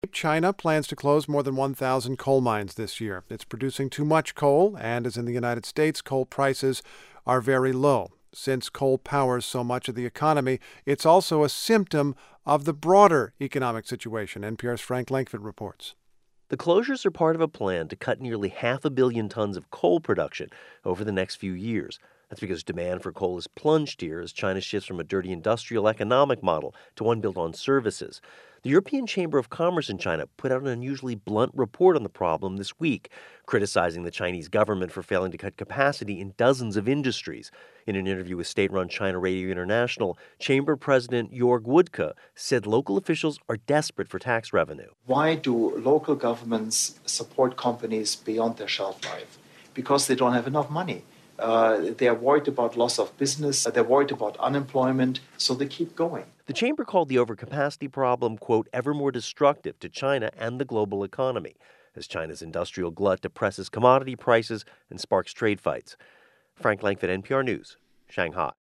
China plans to close more than 1,000 coal mines this year. It's producing too much coal, and as in the United States, coal prices are very low. Since coal powers so much of the economy, it's also a symptom of the broader economic situation, NPR's Frank Langford reports. The closures are part of a plan to cut nearly 500,000,000 tons of coal production over the next few years. That's because demand for coal has plunged here as China shifts from a dirty industrial economic model to one built on services. The European Chamber of Commerce in China put out an unusually blunt report on the problem this week, criticizing the Chinese government for failing to cut capacity in dozens of industries. In an interview with state-run China Radio International, Chamber President Jörg Woodke said local officials are desperate for tax revenue. Why do local governments support companies beyond their shelf life? Because they don't have enough money. They are worried about loss of business. They're worried about unemployment, so they keep going. The chamber called the overcapacity problem, quote, ever more destructive to China and the global economy, as China's industrial glut depresses commodity prices and sparks trade fights. Frank Langford, NPR News, Shanghai.